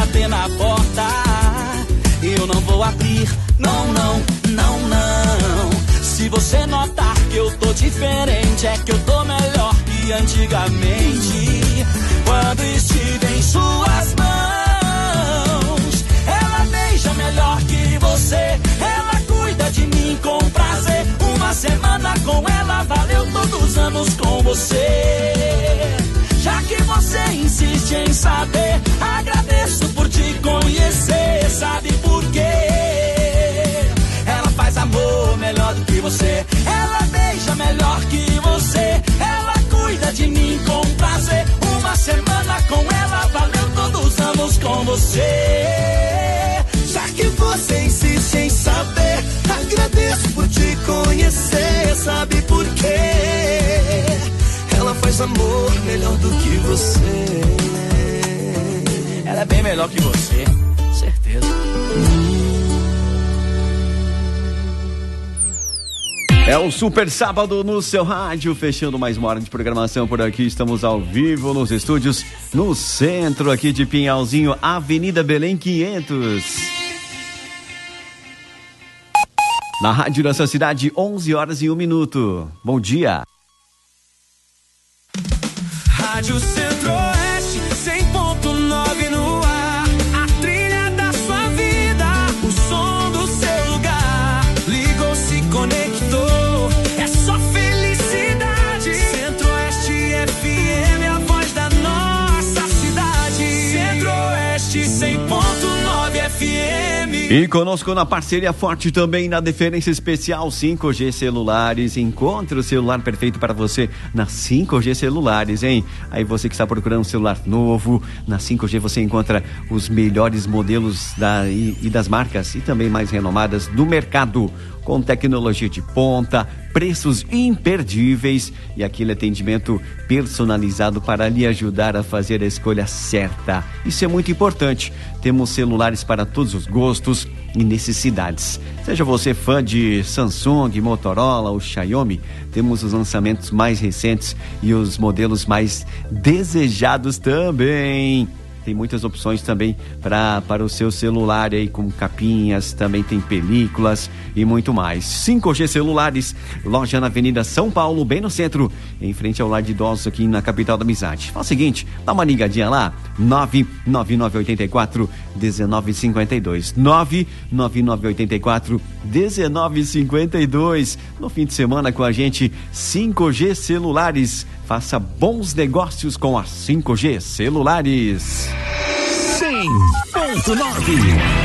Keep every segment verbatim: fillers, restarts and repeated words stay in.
bater na porta, eu não vou abrir, não, não, não, não. Se você notar que eu tô diferente, é que eu tô melhor que antigamente. Quando estiver em suas mãos, ela beija melhor que você, ela cuida de mim com prazer. Uma semana com ela valeu todos os anos com você. Já que você insiste em saber, agradeço por te conhecer. Sabe por quê? Ela faz amor melhor do que você, ela beija melhor que você, ela cuida de mim com prazer. Uma semana com ela valeu todos os anos com você. Já que você insiste em saber, agradeço por te conhecer. Sabe por quê? Ela faz amor melhor do que você. Ela é bem melhor que você, certeza. É o Super Sábado no seu rádio, fechando mais uma hora de programação por aqui. Estamos ao vivo nos estúdios, no centro aqui de Pinhalzinho, Avenida Belém quinhentos. Na rádio dessa cidade, onze horas e um minuto. Bom dia. Rádio Centro-Oeste, cem ponto nove no ar. A trilha da sua vida, o som do seu lugar. Ligou, se conectou, é só felicidade. Centro-Oeste F M, a voz da nossa cidade. Centro-Oeste, cem ponto nove F M. E conosco na parceria forte também na Deferência Especial cinco G Celulares. Encontre o celular perfeito para você na cinco G Celulares, hein? Aí você que está procurando um celular novo, na cinco G você encontra os melhores modelos da, e, e das marcas e também mais renomadas do mercado, com tecnologia de ponta, preços imperdíveis e aquele atendimento personalizado para lhe ajudar a fazer a escolha certa. Isso é muito importante. Temos celulares para todos os gostos e necessidades. Seja você fã de Samsung, Motorola ou Xiaomi, temos os lançamentos mais recentes e os modelos mais desejados também. Tem muitas opções também pra, para o seu celular aí, com capinhas, também tem películas e muito mais. cinco G Celulares, loja na Avenida São Paulo, bem no centro, em frente ao lar de idosos aqui na capital da amizade. Faz o seguinte, dá uma ligadinha lá, nove nove nove oito quatro um nove cinco dois, nove nove nove oito quatro um nove cinco dois. No fim de semana com a gente, cinco G Celulares. Faça bons negócios com a cinco G Celulares. cem ponto nove.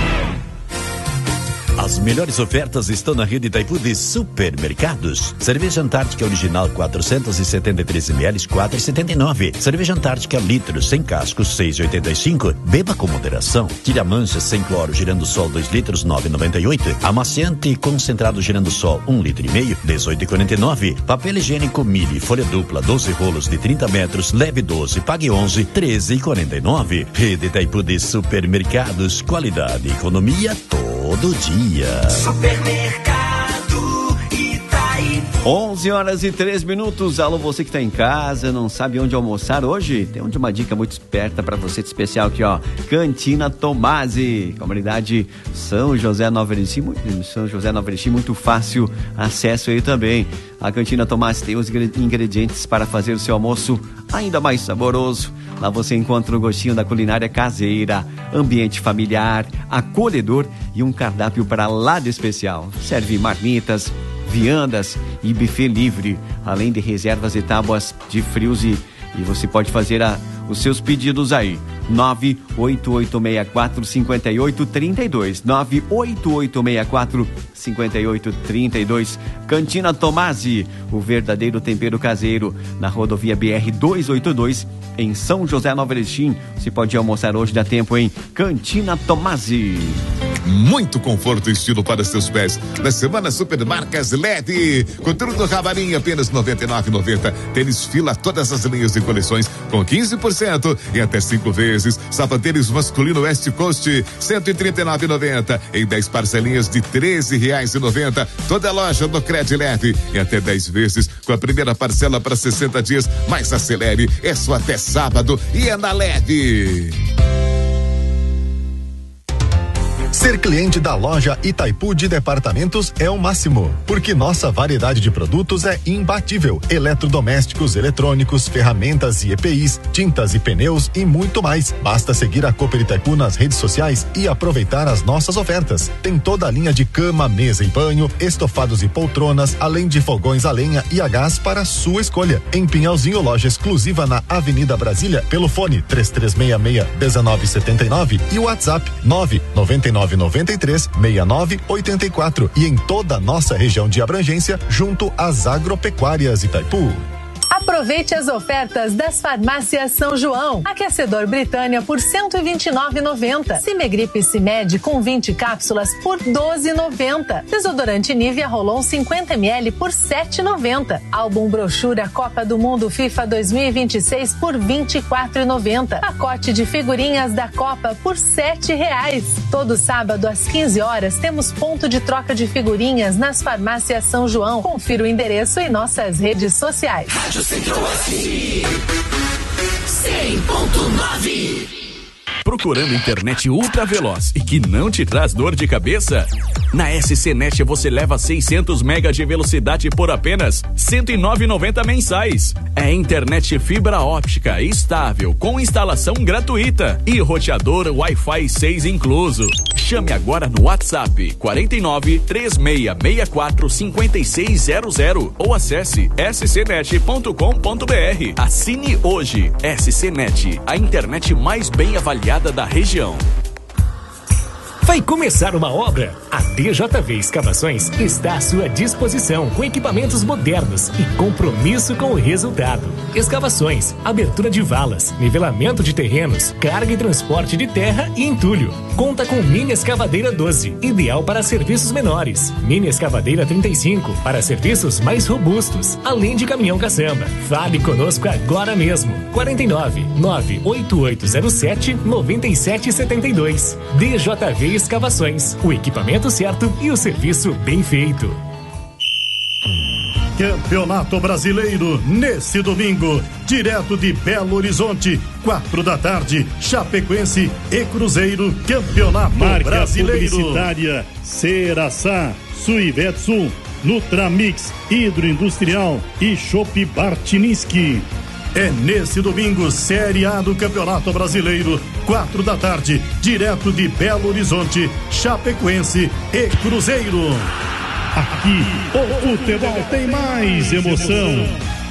As melhores ofertas estão na rede Itaipu de supermercados. Cerveja Antártica original quatrocentos e setenta e três mililitros, quatro reais e setenta e nove. Cerveja Antártica litro sem cascos, seis reais e oitenta e cinco. Beba com moderação. Tira manchas sem cloro girando sol dois litros, nove reais e noventa e oito. Amaciante concentrado girando sol um litro e meio, dezoito reais e quarenta e nove. Papel higiênico Mili, folha dupla, doze rolos de trinta metros, leve doze, pague onze, treze reais e quarenta e nove. Rede Itaipu de supermercados, qualidade e economia todo dia. Supermercado Itaipu. onze horas e três minutos. Alô, você que está em casa, não sabe onde almoçar hoje? Tem uma dica muito esperta para você de especial aqui, ó. Cantina Tomasi, comunidade São José Nova Erechim, São José Nova Erechim, muito fácil acesso aí também. A Cantina Tomasi tem os ingredientes para fazer o seu almoço ainda mais saboroso. Lá você encontra o gostinho da culinária caseira, ambiente familiar, acolhedor e um cardápio para lá de especial. Serve marmitas, viandas e buffet livre, além de reservas e tábuas de frios e, e você pode fazer a, os seus pedidos aí. nove oito oito seis quatro cinco oito três dois, nove oito oito seis quatro cinco oito três dois. Cantina Tomasi, o verdadeiro tempero caseiro, na rodovia B R duzentos e oitenta e dois, em São José Nova Erechim. Você pode almoçar hoje, dá tempo, em Cantina Tomasi. Muito conforto e estilo para seus pés. Na semana Supermarcas L E D, com tudo Ravarim, apenas noventa e nove reais e noventa centavos. Tênis Fila, todas as linhas e coleções com quinze por cento e até cinco vezes. Sapatênis masculino West Coast, cento e trinta e nove reais e noventa centavos em dez parcelinhas de treze reais e noventa centavos. Toda a loja do Cred Leve e até dez vezes com a primeira parcela para sessenta dias. Mas acelere, é só até sábado e é na Leve. Ser cliente da loja Itaipu de Departamentos é o máximo, porque nossa variedade de produtos é imbatível. Eletrodomésticos, eletrônicos, ferramentas e E P Is, tintas e pneus e muito mais. Basta seguir a Cooper Itaipu nas redes sociais e aproveitar as nossas ofertas. Tem toda a linha de cama, mesa e banho, estofados e poltronas, além de fogões a lenha e a gás para sua escolha. Em Pinhalzinho, loja exclusiva na Avenida Brasília, pelo fone três três seis seis, um nove sete nove e o WhatsApp nove nove nove nove três seis nove oito quatro e em toda a nossa região de abrangência, junto às agropecuárias Itaipu. Aproveite as ofertas das farmácias São João. Aquecedor Britânia por cento e vinte e nove reais e noventa centavos. Cimegripe Cimed com vinte cápsulas por doze reais e noventa centavos. Desodorante Nivea Rolon cinquenta mililitros por sete reais e noventa centavos. Álbum brochura Copa do Mundo FIFA dois mil e vinte e seis por vinte e quatro reais e noventa centavos. Pacote de figurinhas da Copa por sete reais. Todo sábado às quinze horas temos ponto de troca de figurinhas nas farmácias São João. Confira o endereço em nossas redes sociais. cem ponto nove. Procurando internet ultra veloz e que não te traz dor de cabeça? Na S C Net você leva seiscentos megas de velocidade por apenas cento e nove reais e noventa centavos mensais. É internet fibra óptica estável com instalação gratuita e roteador Wi-Fi seis incluso. Chame agora no WhatsApp quarenta e nove, três seis seis quatro, cinco seis zero zero ou acesse s c net ponto com ponto b r. Assine hoje. S C Net, a internet mais bem avaliada da região. Vai começar uma obra? A D J V Escavações está à sua disposição com equipamentos modernos e compromisso com o resultado. Escavações, abertura de valas, nivelamento de terrenos, carga e transporte de terra e entulho. Conta com mini escavadeira doze, ideal para serviços menores. Mini escavadeira trinta e cinco, para serviços mais robustos, além de caminhão caçamba. Fale conosco agora mesmo. quarenta e nove, nove oito oito zero sete, nove sete sete dois. D J V Escavações, o equipamento certo e o serviço bem feito. Campeonato Brasileiro, nesse domingo, direto de Belo Horizonte, quatro da tarde, Chapecoense e Cruzeiro, Campeonato Marca Brasileiro. Publicitária, Ceraçá, Suivetsul, Nutramix, Hidroindustrial e Chopp Bartiniski. É nesse domingo, Série A do Campeonato Brasileiro, quatro da tarde, direto de Belo Horizonte, Chapecoense e Cruzeiro. Aqui, o futebol tem mais emoção.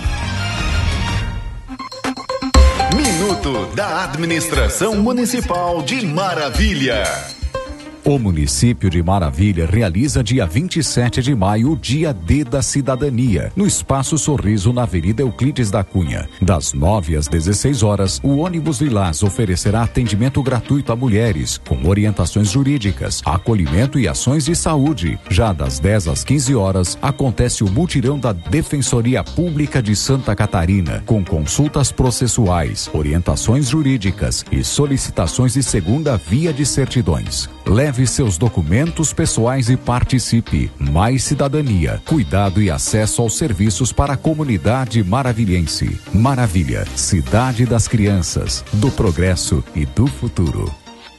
Minuto da Administração Municipal de Maravilha. O município de Maravilha realiza dia vinte e sete de maio o Dia D da Cidadania, no Espaço Sorriso, na Avenida Euclides da Cunha. Das nove às dezesseis horas, o ônibus Lilás oferecerá atendimento gratuito a mulheres, com orientações jurídicas, acolhimento e ações de saúde. Já das dez às quinze horas, acontece o mutirão da Defensoria Pública de Santa Catarina, com consultas processuais, orientações jurídicas e solicitações de segunda via de certidões. Leve seus documentos pessoais e participe. Mais cidadania, cuidado e acesso aos serviços para a comunidade maravilhense. Maravilha, cidade das crianças, do progresso e do futuro.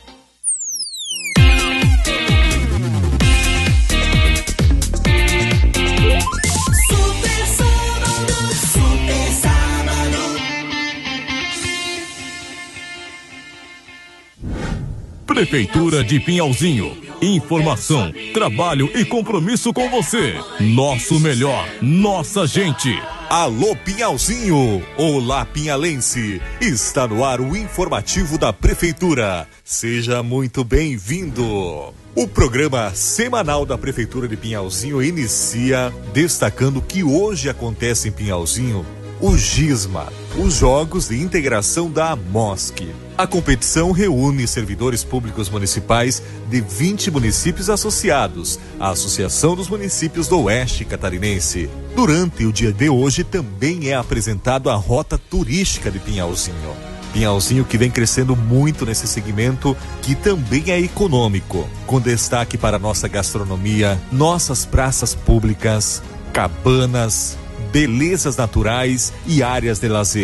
Prefeitura de Pinhalzinho. Informação, trabalho e compromisso com você. Nosso melhor, nossa gente. Alô Pinhalzinho, olá pinhalense. Está no ar o informativo da Prefeitura. Seja muito bem-vindo. O programa semanal da Prefeitura de Pinhalzinho inicia destacando que hoje acontece em Pinhalzinho o GISMA, os Jogos de Integração da AMOSC. A competição reúne servidores públicos municipais de vinte municípios associados à Associação dos Municípios do Oeste Catarinense. Durante o dia de hoje também é apresentado a rota turística de Pinhalzinho. Pinhalzinho que vem crescendo muito nesse segmento, que também é econômico, com destaque para nossa gastronomia, nossas praças públicas, cabanas, belezas naturais e áreas de lazer.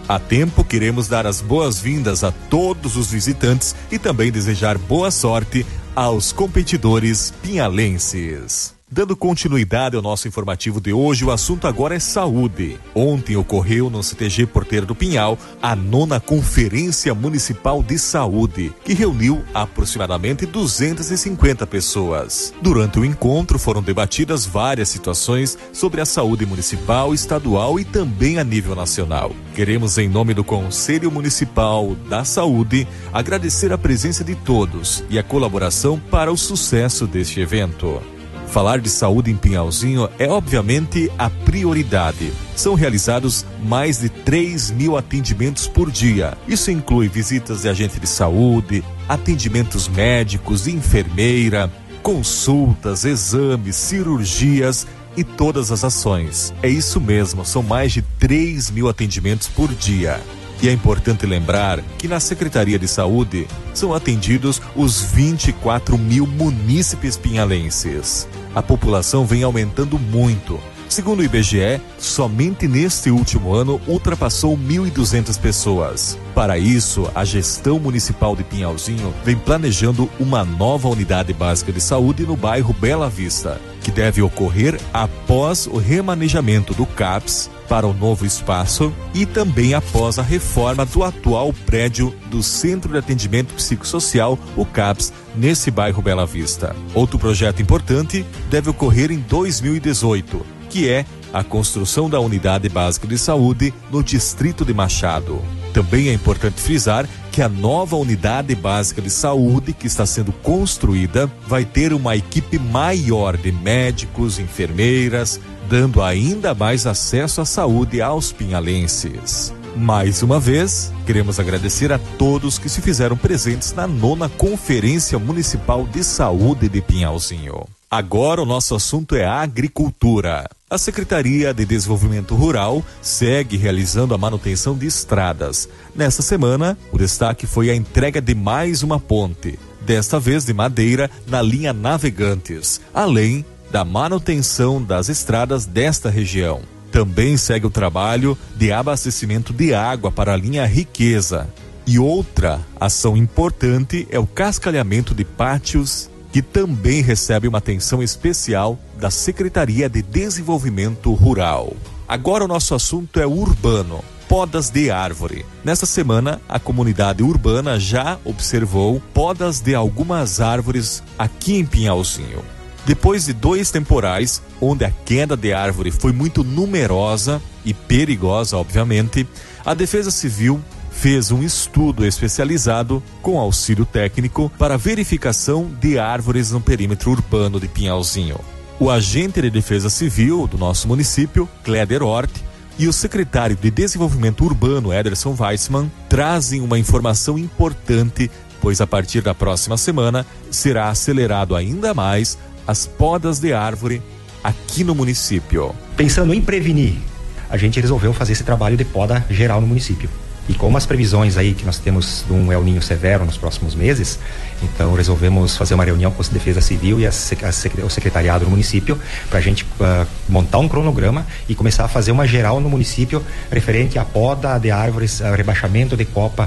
A tempo, queremos dar as boas-vindas a todos os visitantes e também desejar boa sorte aos competidores pinhalenses. Dando continuidade ao nosso informativo de hoje, o assunto agora é saúde. Ontem ocorreu no C T G Porteira do Pinhal a nona Conferência Municipal de Saúde, que reuniu aproximadamente duzentas e cinquenta pessoas. Durante o encontro foram debatidas várias situações sobre a saúde municipal, estadual e também a nível nacional. Queremos, em nome do Conselho Municipal da Saúde, agradecer a presença de todos e a colaboração para o sucesso deste evento. Falar de saúde em Pinhalzinho é obviamente a prioridade. São realizados mais de três mil atendimentos por dia. Isso inclui visitas de agente de saúde, atendimentos médicos, enfermeira, consultas, exames, cirurgias e todas as ações. É isso mesmo, são mais de três mil atendimentos por dia. E é importante lembrar que na Secretaria de Saúde são atendidos os vinte e quatro mil munícipes pinhalenses. A população vem aumentando muito. Segundo o I B G E, somente neste último ano ultrapassou mil e duzentas pessoas. Para isso, a gestão municipal de Pinhalzinho vem planejando uma nova unidade básica de saúde no bairro Bela Vista, que deve ocorrer após o remanejamento do CAPS para o novo espaço e também após a reforma do atual prédio do Centro de Atendimento Psicossocial, o CAPS, nesse bairro Bela Vista. Outro projeto importante deve ocorrer em dois mil e dezoito, que é a construção da Unidade Básica de Saúde no Distrito de Machado. Também é importante frisar que a nova Unidade Básica de Saúde que está sendo construída vai ter uma equipe maior de médicos, enfermeiras, dando ainda mais acesso à saúde aos pinhalenses. Mais uma vez, queremos agradecer a todos que se fizeram presentes na nona Conferência Municipal de Saúde de Pinhalzinho. Agora o nosso assunto é a agricultura. A Secretaria de Desenvolvimento Rural segue realizando a manutenção de estradas. Nesta semana, o destaque foi a entrega de mais uma ponte, desta vez de madeira, na linha Navegantes, além da manutenção das estradas desta região. Também segue o trabalho de abastecimento de água para a linha Riqueza. E outra ação importante é o cascalhamento de pátios, que também recebe uma atenção especial da Secretaria de Desenvolvimento Rural. Agora o nosso assunto é urbano, podas de árvore. Nesta semana, a comunidade urbana já observou podas de algumas árvores aqui em Pinhalzinho. Depois de dois temporais, onde a queda de árvore foi muito numerosa e perigosa, obviamente, a Defesa Civil fez um estudo especializado com auxílio técnico para verificação de árvores no perímetro urbano de Pinhalzinho. O agente de Defesa Civil do nosso município, Cléder Hort, e o secretário de Desenvolvimento Urbano, Ederson Weissmann, trazem uma informação importante, pois a partir da próxima semana será acelerado ainda mais as podas de árvore aqui no município. Pensando em prevenir, a gente resolveu fazer esse trabalho de poda geral no município. E com as previsões aí que nós temos de um El Niño severo nos próximos meses, então resolvemos fazer uma reunião com a Defesa Civil e a, a, o secretariado do município para a gente uh, montar um cronograma e começar a fazer uma geral no município referente à poda de árvores, uh, rebaixamento de copa,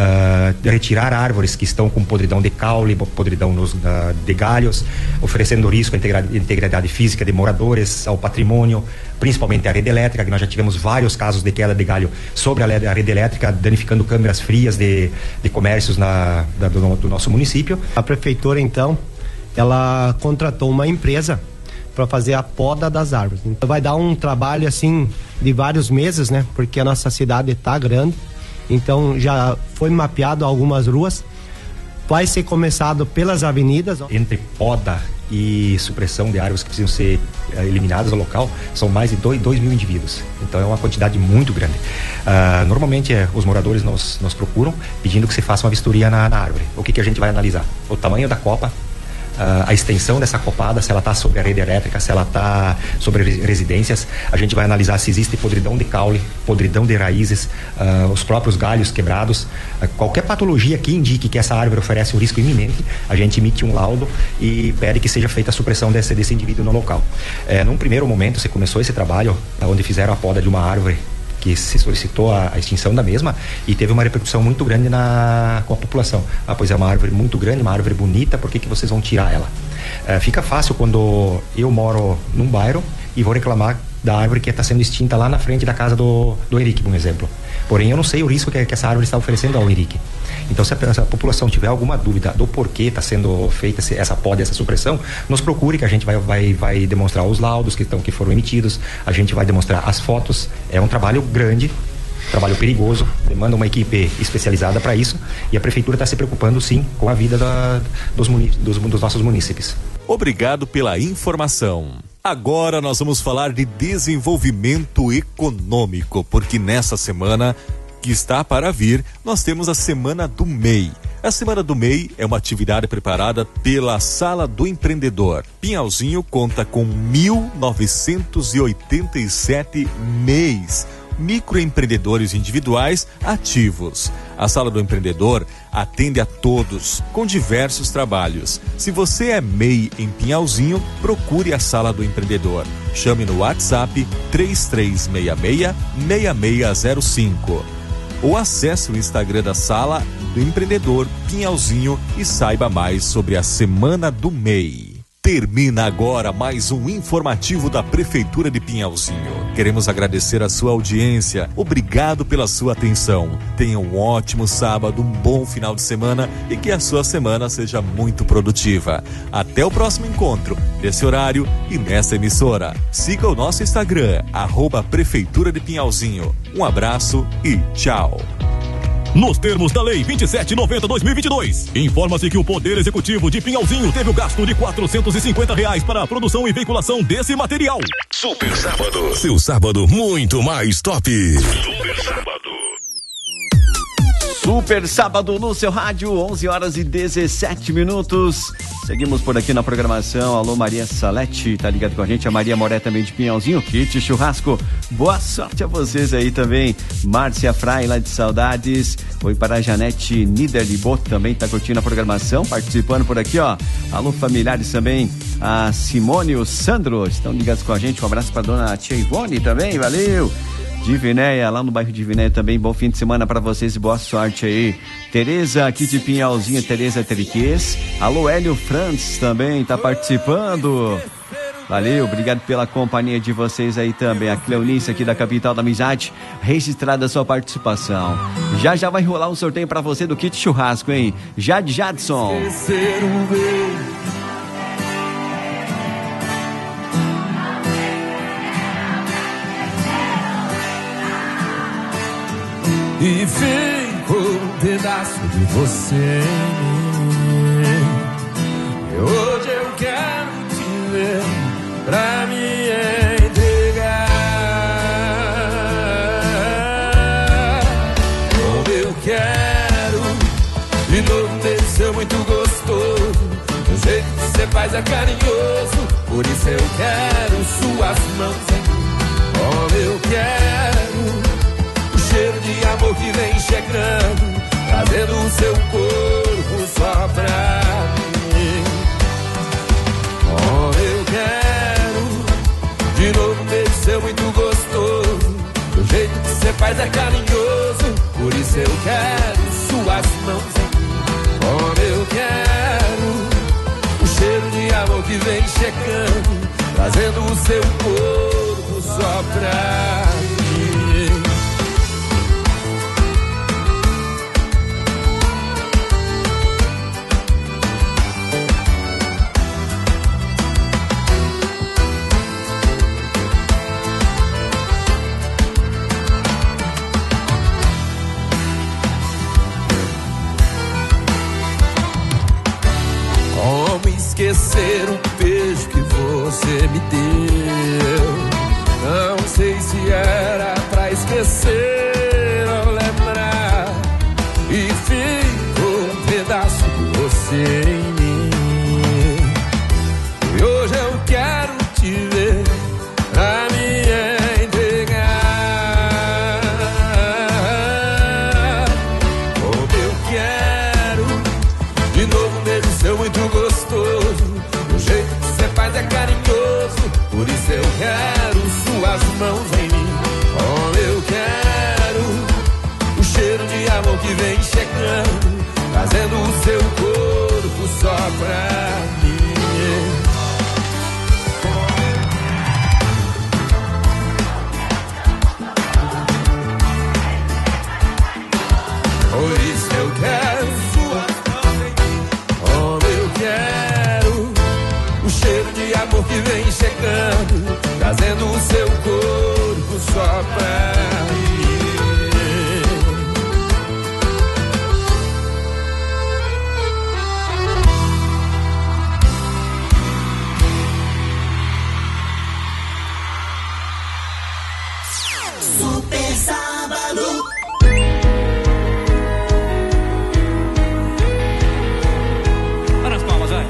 uh, retirar árvores que estão com podridão de caule, podridão nos, uh, de galhos, oferecendo risco à integridade, integridade física de moradores, ao patrimônio, principalmente a rede elétrica, que nós já tivemos vários casos de queda de galho sobre a rede elétrica, danificando câmeras frias de, de comércios na, da, do, do nosso município. A prefeitura, então, ela contratou uma empresa para fazer a poda das árvores. Então vai dar um trabalho, assim, de vários meses, né? Porque a nossa cidade está grande, então já foi mapeado algumas ruas, vai ser começado pelas avenidas. Entre poda e supressão de árvores que precisam ser uh, eliminadas do local, são mais de dois mil indivíduos. Então é uma quantidade muito grande. Uh, normalmente uh, os moradores nos, nos procuram pedindo que se faça uma vistoria na, na árvore. O que, que a gente vai analisar? O tamanho da copa, Uh, a extensão dessa copada, se ela está sobre a rede elétrica, se ela está sobre residências. A gente vai analisar se existe podridão de caule, podridão de raízes, uh, os próprios galhos quebrados, uh, qualquer patologia que indique que essa árvore oferece um risco iminente, a gente emite um laudo e pede que seja feita a supressão desse, desse indivíduo no local. Uh, num primeiro momento, se começou esse trabalho, onde fizeram a poda de uma árvore que se solicitou a, a extinção da mesma e teve uma repercussão muito grande na, com a população. Ah, pois é uma árvore muito grande, uma árvore bonita, por que que vocês vão tirar ela? Uh, fica fácil quando eu moro num bairro e vou reclamar da árvore que está sendo extinta lá na frente da casa do, do Henrique, por exemplo. Porém, eu não sei o risco que, que essa árvore está oferecendo ao Henrique. Então, se a, se a população tiver alguma dúvida do porquê está sendo feita essa poda, essa supressão, nos procure que a gente vai, vai, vai demonstrar os laudos que, estão, que foram emitidos, a gente vai demonstrar as fotos. É um trabalho grande, trabalho perigoso, demanda uma equipe especializada para isso, e a prefeitura está se preocupando sim com a vida da, dos, dos, dos nossos munícipes. Obrigado pela informação. Agora nós vamos falar de desenvolvimento econômico, porque nessa semana que está para vir, nós temos a Semana do M E I. A Semana do M E I é uma atividade preparada pela Sala do Empreendedor. Pinhalzinho conta com mil novecentos e oitenta e sete M E Is, microempreendedores individuais ativos. A Sala do Empreendedor atende a todos, com diversos trabalhos. Se você é M E I em Pinhalzinho, procure a Sala do Empreendedor. Chame no WhatsApp três três seis seis, seis seis zero cinco. Ou acesse o Instagram da Sala do Empreendedor Pinhalzinho e saiba mais sobre a Semana do M E I. Termina agora mais um informativo da Prefeitura de Pinhalzinho. Queremos agradecer a sua audiência. Obrigado pela sua atenção. Tenha um ótimo sábado, um bom final de semana e que a sua semana seja muito produtiva. Até o próximo encontro, nesse horário e nessa emissora. Siga o nosso Instagram, arroba Prefeitura de Pinhalzinho. Um abraço e tchau. Nos termos da Lei vinte e sete noventa barra dois mil e vinte e dois, informa-se que o Poder Executivo de Pinhalzinho teve o gasto de quatrocentos e cinquenta reais para a produção e veiculação desse material. Super Sábado. Seu sábado muito mais top. Super Sábado. Super Sábado no seu rádio, onze horas e dezessete minutos. Seguimos por aqui na programação. Alô, Maria Salete, tá ligado com a gente? A Maria Moré também de Pinhalzinho, Kit Churrasco. Boa sorte a vocês aí também. Márcia Frai, lá de Saudades. Oi para a Janete Niederlibot, também tá curtindo a programação, participando por aqui, ó. Alô, familiares também. A Simone e o Sandro estão ligados com a gente. Um abraço para dona Tia Ivone também, valeu. Divinéia, lá no bairro Divinéia também, bom fim de semana para vocês e boa sorte aí. Tereza aqui de Pinhalzinho, Tereza Triquês. Alô, Hélio Franz também tá participando. Valeu, obrigado pela companhia de vocês aí também. A Cleonice aqui da Capital da Amizade, registrada a sua participação. Já já vai rolar um sorteio para você do kit churrasco, hein? Jade Jadson. E fico um pedaço de você em mim. E hoje eu quero te ver pra me entregar. Como eu quero de novo ter seu muito gostoso. O jeito que você faz é carinhoso, por isso eu quero suas mãos em mim. Como eu quero cheiro de amor que vem chegando, trazendo o seu corpo só pra mim. Oh, eu quero de novo um beijo seu muito gostoso. Do jeito que você faz é carinhoso, por isso eu quero suas mãos em mim. Oh, eu quero o cheiro de amor que vem chegando, trazendo o seu corpo só pra mim. Esquecer o beijo que você me deu. Não sei se era pra esquecer ou lembrar. E ficou um pedaço de você em mim. E hoje eu quero te ver pra me entregar. Como eu quero de novo um beijo seu muito gostoso. O jeito que você faz é carinhoso, por isso eu quero suas mãos em mim. Oh, eu quero trazendo o seu corpo só pra mim. Por isso eu quero suas mãos, como eu quero o cheiro de amor que vem chegando, trazendo o seu corpo só pra mim. Super Sábado. Para as palmas, vai.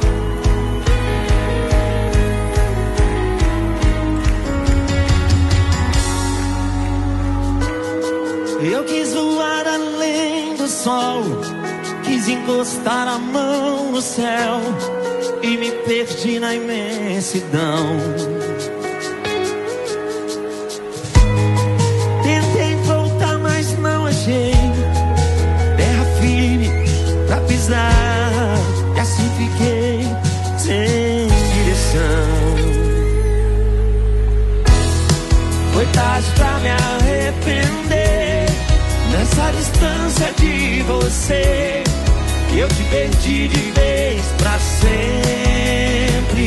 Eu quis voar além do sol, quis encostar a mão no céu e me perdi na imensidão. Tentei voltar, mas não achei terra firme pra pisar, e assim fiquei sem direção. Foi tarde pra me arrepender nessa distância de você, que eu te perdi de vez pra sempre.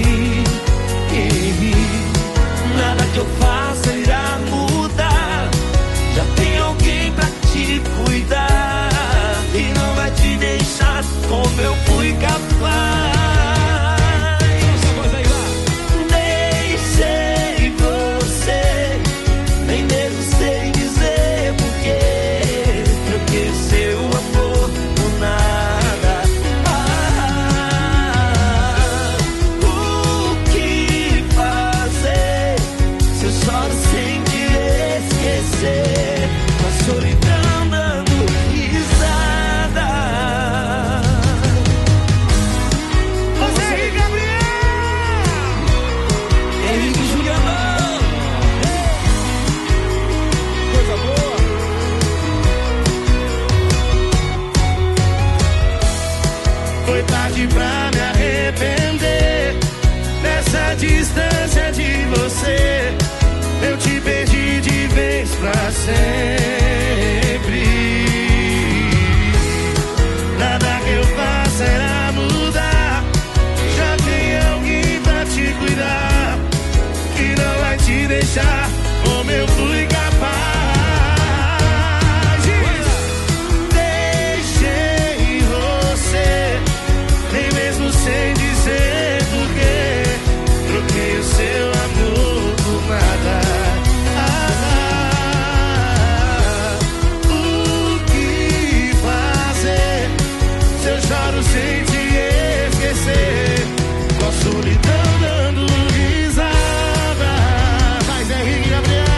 E nada que eu faça irá mudar, já tem alguém pra te cuidar e não vai te deixar como eu fui capaz. Deixei você, nem mesmo sei dizer porquê, troquei seu amor por nada. Ah, o que fazer se eu choro sem te esquecer, com a solidão dando risada? Você e Gabriel, Henrique e Juliano, coisa boa. Foi tarde pra me arrepender nessa distância de você, eu te perdi de vez pra sempre. Nada que eu faça irá mudar, já tem alguém pra te cuidar, que não vai te deixar como eu fui capaz. Deixei você, nem mesmo sem dizer porquê, troquei o seu amor por nada. Ah, o que fazer se eu choro sem te esquecer, com a solidão dando risada? Mas é Henrique e Gabriel.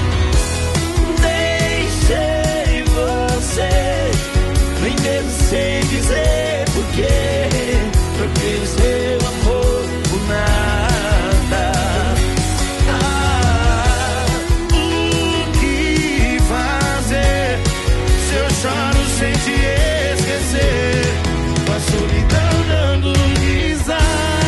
Deixei você, nem mesmo sei dizer porquê, troquei o seu amor por nada. Ah, o que fazer se eu choro sem te esquecer, com a solidão dando risada?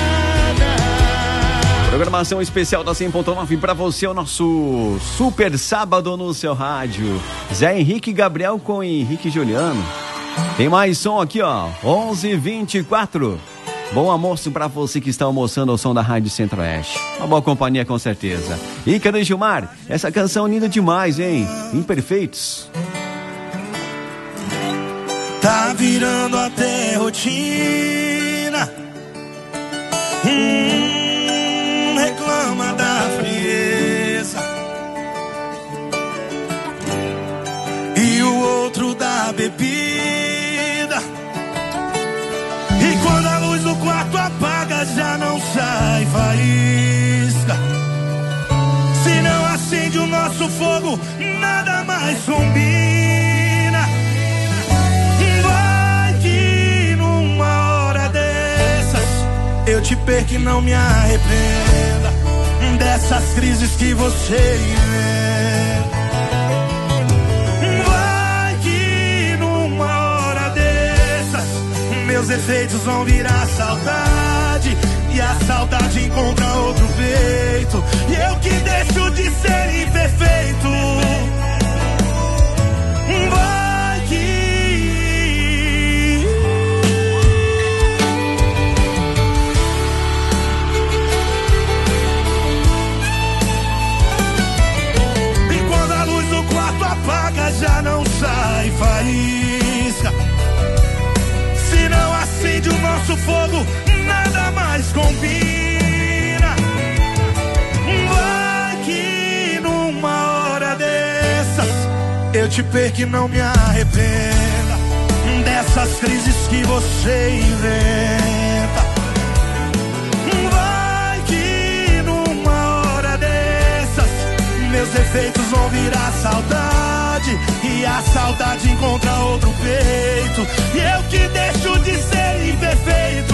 Programação especial da cem ponto nove para você, o nosso Super Sábado no seu rádio. Zé Henrique e Gabriel com Henrique e Juliano. Tem mais som aqui, ó, onze e vinte e quatro. Bom almoço para você que está almoçando ao som da Rádio Centro-Oeste. Uma boa companhia, com certeza. Ícaro e Gilmar, essa canção linda demais, hein? Imperfeitos. Tá virando até rotina. Hum, reclama da frieza e o outro da bebida. E quando a luz do quarto apaga, já não sai faísca. Se não acende o nosso fogo, nada mais combina. Vai que numa hora dessas eu te perco e não me arrependa dessas crises que você inventa. Vai que numa hora dessas Meus defeitos vão virar saudade, e a saudade encontra outro peito, e eu que deixo de ser imperfeito. Vai que e quando a luz do quarto apaga, já não sai faísca. Se não acende o nosso fogo, nada mais combina. Vai que numa hora dessas eu te perco e não me arrependa dessas crises que você inventa. Vai que numa hora dessas meus defeitos vão virar saudade, e a saudade encontra outro peito, e eu que deixo de ser imperfeito.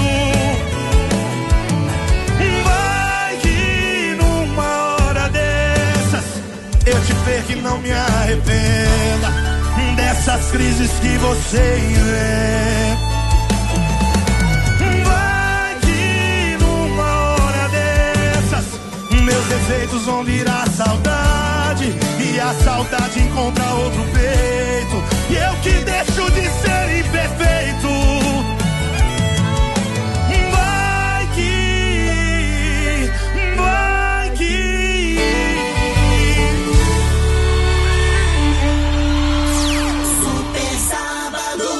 Vai que numa hora dessas eu te perco e não me arrependa dessas crises que você inventa. Vai que numa hora dessas meus defeitos vão virar saudade, e a saudade encontra outro peito, e eu que deixo de ser imperfeito. Vai que, vai que Super Sábado.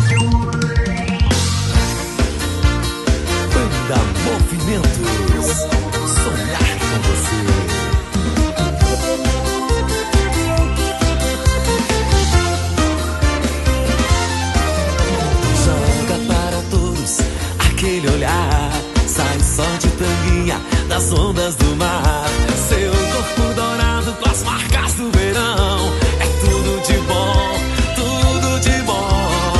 Banda Movimentos, sonhar com você. Aquele olhar, sai só de tanguinha das ondas do mar. Seu corpo dourado com as marcas do verão, é tudo de bom, tudo de bom.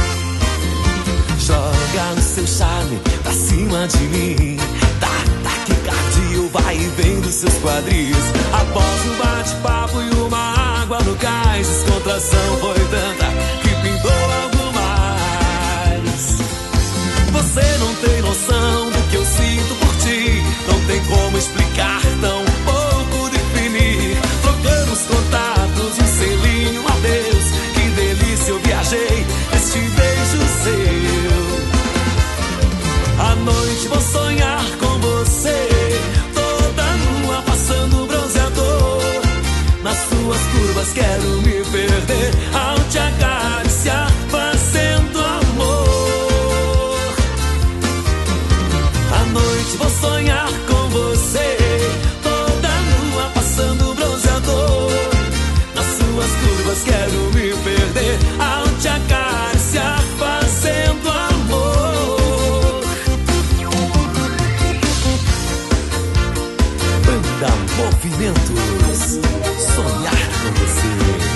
Joga o seu charme pra cima de mim, tá, taquicardia, vai e vem dos seus quadris. Após um bate-papo e uma água no cais, descontração foi tanta que pintou algo mais. Você não tem noção do que eu sinto por ti, não tem como explicar, tão pouco definir. Trocamos contatos, um selinho, adeus, que delícia, eu viajei este beijo seu. À noite vou sonhar com você, toda nua passando bronzeador. Nas suas curvas quero me perder, ao te acariciar fazendo amor. À noite vou sonhar com você, toda nua passando bronzeador. Nas suas curvas quero me perder, ao te acariciar fazendo amor. Banda Movimentos, sonhar com você.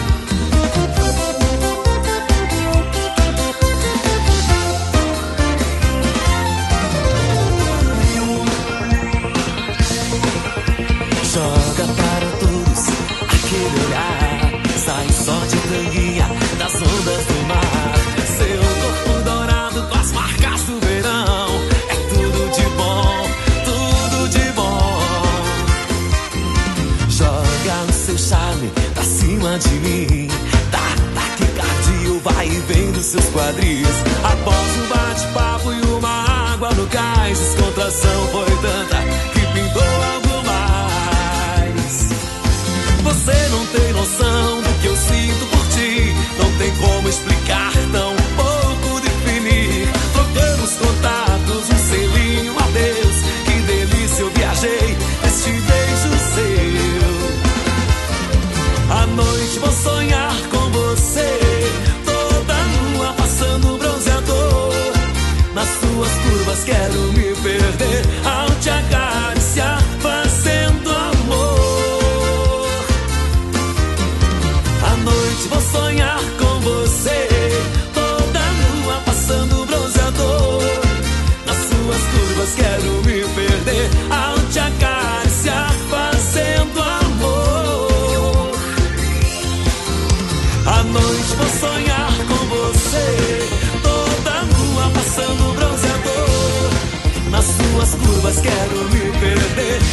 Joga para todos aquele olhar, sai só de tanguinha das ondas do mar. Seu corpo dourado com as marcas do verão, é tudo de bom, tudo de bom. Joga o seu charme pra cima de mim, tá, taquicardia, vai e vem dos seus quadris. Após um bate-papo e uma água no cais, descontração foi tanta que pintou algo mais. Você não tem noção do que eu sinto por ti, não tem como explicar, tão pouco definir. Trocamos contatos, um selinho, adeus, que delícia, eu viajei este beijo seu. À noite vou sonhar com você, toda nua passando bronzeador. Nas suas curvas quero me perder, ao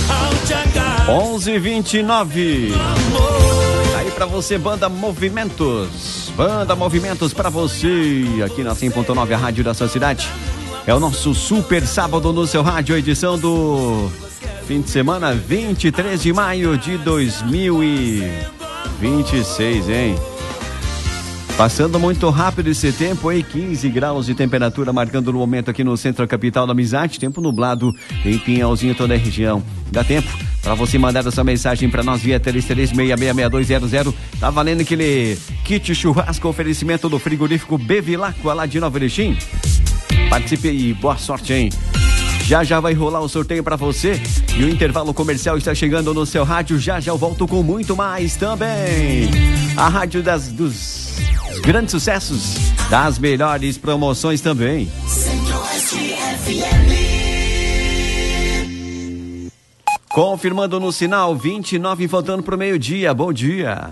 onze e vinte e nove. Aí pra você, Banda Movimentos. Banda Movimentos pra você. Aqui na cem ponto nove, a rádio da sua cidade. É o nosso super sábado no seu rádio, edição do fim de semana, vinte e três de maio de dois mil e vinte e seis, hein? Passando muito rápido esse tempo aí, quinze graus de temperatura marcando no momento aqui no centro capital da Amizade, tempo nublado em Pinhalzinho, toda a região. Dá tempo para você mandar a sua mensagem para nós via três três seis, seis seis dois zero zero. Tá valendo aquele kit churrasco, oferecimento do frigorífico Bevilacqua lá de Nova Erechim. Participe e boa sorte, hein? Já já vai rolar o sorteio para você e o intervalo comercial está chegando no seu rádio. Já já eu volto com muito mais também. A rádio das, dos grandes sucessos, das melhores promoções também. Confirmando no sinal, vinte e nove faltando pro meio-dia. Bom dia.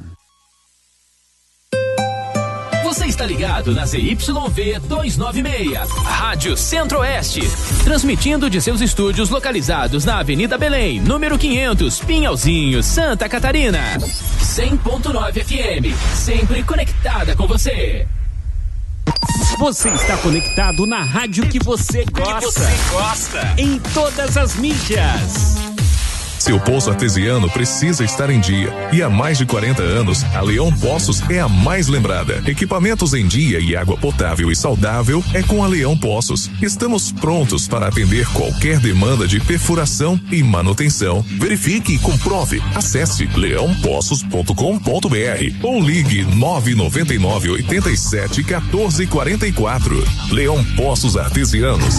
Você está ligado na Z Y V duzentos e noventa e seis, Rádio Centro-Oeste, transmitindo de seus estúdios localizados na Avenida Belém, número quinhentos, Pinhalzinho, Santa Catarina. cem ponto nove F M, sempre conectada com você. Você está conectado na rádio que você gosta. Que você gosta. Em todas as mídias. Seu poço artesiano precisa estar em dia. E há mais de quarenta anos, a Leão Poços é a mais lembrada. Equipamentos em dia e água potável e saudável é com a Leão Poços. Estamos prontos para atender qualquer demanda de perfuração e manutenção. Verifique e comprove. Acesse leão poços ponto com ponto b r ou ligue nove nove nove, oito sete, um quatro quatro quatro. Leão Poços Artesianos.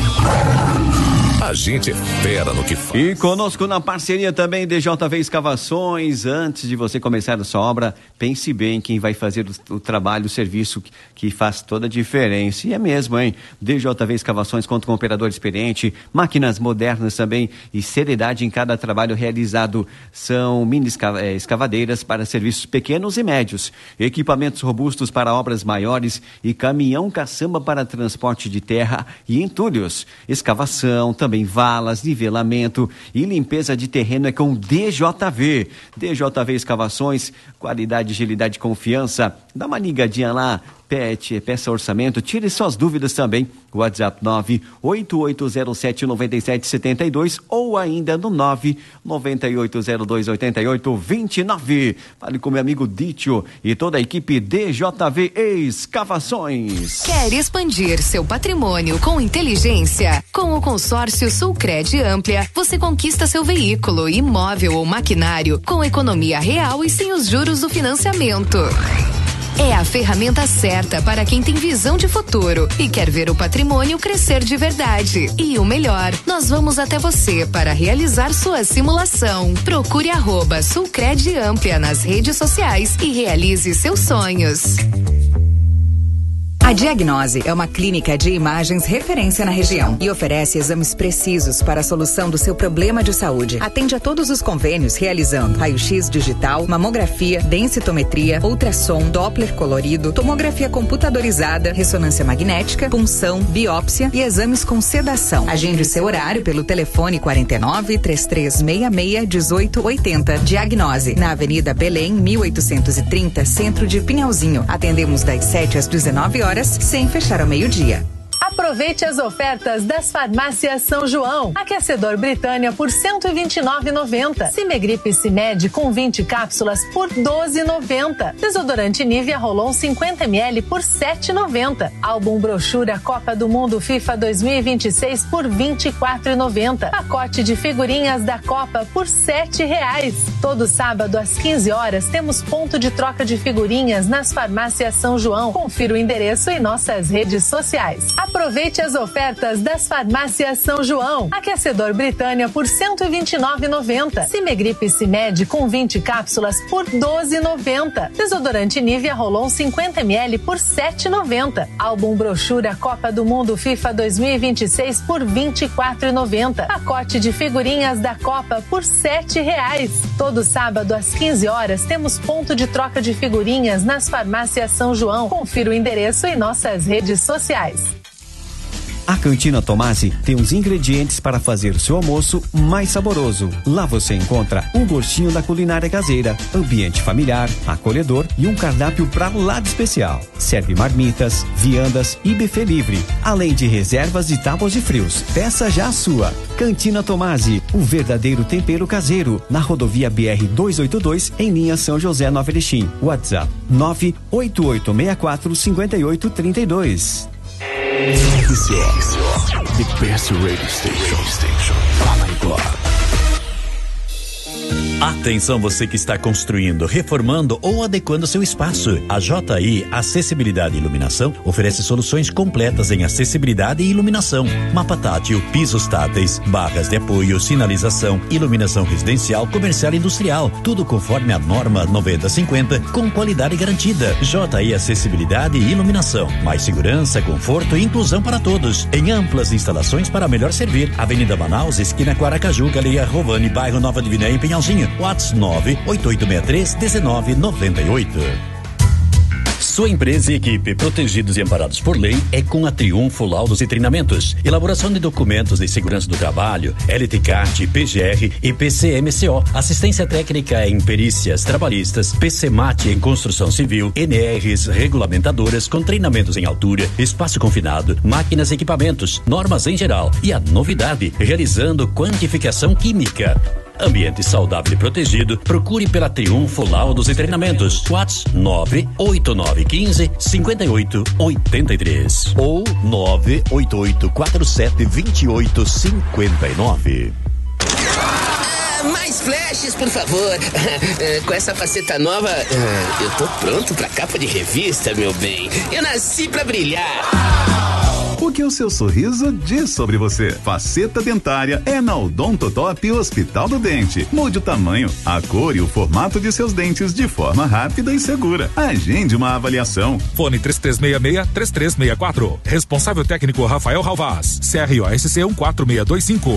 A gente é fera no que faz. E conosco na parceria também D J V Escavações. Antes de você começar a sua obra, pense bem quem vai fazer o, o trabalho, o serviço que, que faz toda a diferença. E é mesmo, hein? D J V Escavações conta com um operador experiente, máquinas modernas também e seriedade em cada trabalho realizado. São mini escava, é, escavadeiras para serviços pequenos e médios, equipamentos robustos para obras maiores e caminhão caçamba para transporte de terra e entulhos. Escavação, também valas, nivelamento e limpeza de terreno é com D J V. D J V Escavações, qualidade, agilidade e confiança. Dá uma ligadinha lá, pet, peça orçamento, tire suas dúvidas também. WhatsApp nove oito oito zero sete nove sete sete dois ou ainda no nove nove oito zero dois oito oito dois nove. Fale com meu amigo Dítio e toda a equipe D J V Escavações. Quer expandir seu patrimônio com inteligência? Com o consórcio Sulcred Amplia, você conquista seu veículo, imóvel ou maquinário com economia real e sem os juros do financiamento. É a ferramenta certa para quem tem visão de futuro e quer ver o patrimônio crescer de verdade. E o melhor, nós vamos até você para realizar sua simulação. Procure arroba Sulcred Amplia nas redes sociais e realize seus sonhos. A Diagnose é uma clínica de imagens referência na região e oferece exames precisos para a solução do seu problema de saúde. Atende a todos os convênios realizando raio-x digital, mamografia, densitometria, ultrassom, Doppler colorido, tomografia computadorizada, ressonância magnética, punção, biópsia e exames com sedação. Agende seu horário pelo telefone quarenta e nove, três três seis seis, dezoito oitenta. Diagnose, na Avenida Belém, mil oitocentos e trinta, centro de Pinhalzinho. Atendemos das sete às dezenove horas, sem fechar ao meio-dia. Aproveite as ofertas das farmácias São João. Aquecedor Britânia por cento e vinte e nove reais e noventa centavos. Cimegripe Cimed com vinte cápsulas por doze reais e noventa centavos. Desodorante Nivea Rolon cinquenta mililitros por sete reais e noventa centavos. Álbum brochura Copa do Mundo FIFA dois mil e vinte e seis por vinte e quatro reais e noventa centavos. Pacote de figurinhas da Copa por sete reais. Todo sábado às quinze horas temos ponto de troca de figurinhas nas farmácias São João. Confira o endereço em nossas redes sociais. Aproveite as ofertas das farmácias São João. Aquecedor Britânia por cento e vinte e nove reais e noventa centavos. Cimegripe Cimed com vinte cápsulas por doze reais e noventa centavos. Desodorante Nivea Rolon cinquenta mililitros por sete reais e noventa centavos. Álbum brochura Copa do Mundo FIFA dois mil e vinte e seis por vinte e quatro reais e noventa centavos. Pacote de figurinhas da Copa por sete reais. Todo sábado às quinze horas temos ponto de troca de figurinhas nas farmácias São João. Confira o endereço em nossas redes sociais. A Cantina Tomasi tem os ingredientes para fazer seu almoço mais saboroso. Lá você encontra um gostinho da culinária caseira, ambiente familiar, acolhedor e um cardápio pra lá de especial. Serve marmitas, viandas e buffet livre, além de reservas e tábuas de frios. Peça já a sua. Cantina Tomasi, o verdadeiro tempero caseiro, na rodovia B R duzentos e oitenta e dois, em linha São José Nova Erechim. WhatsApp nove oito oito seis quatro cinco oito três dois. The best radio station. station. Oh my God. Atenção você que está construindo, reformando ou adequando seu espaço. A J I Acessibilidade e Iluminação oferece soluções completas em acessibilidade e iluminação. Mapa tátil, pisos táteis, barras de apoio, sinalização, iluminação residencial, comercial e industrial. Tudo conforme a norma noventa cinquenta com qualidade garantida. J I Acessibilidade e Iluminação. Mais segurança, conforto e inclusão para todos. Em amplas instalações para melhor servir. Avenida Manaus, esquina com Aracaju, Galeria Rovani, bairro Nova Diviné, em Pinhalzinho. WhatsApp nove oito oito seis três um nove nove oito. Sua empresa e equipe, protegidos e amparados por lei, é com a Triunfo Laudos e Treinamentos. Elaboração de documentos de segurança do trabalho, L T C A T, P G R e P C M C O. Assistência técnica em perícias trabalhistas, P C M A T em construção civil, N Rs regulamentadoras com treinamentos em altura, espaço confinado, máquinas e equipamentos, normas em geral. E a novidade, realizando quantificação química. Ambiente saudável e protegido, procure pela Triunfo Laudos e Treinamentos. WhatsApp nove oito nove um cinco cinco oito oito três ou nove oito oito quatro sete dois oito cinco nove. Mais flashes, por favor. Com essa faceta nova, eu tô pronto pra capa de revista, meu bem. Eu nasci pra brilhar. O que o seu sorriso diz sobre você? Faceta dentária é na Odontotop Hospital do Dente. Mude o tamanho, a cor e o formato de seus dentes de forma rápida e segura. Agende uma avaliação. Fone três três seis seis, três três seis quatro. Responsável técnico Rafael Ralvaz. C R O S C um quatro seis dois cinco.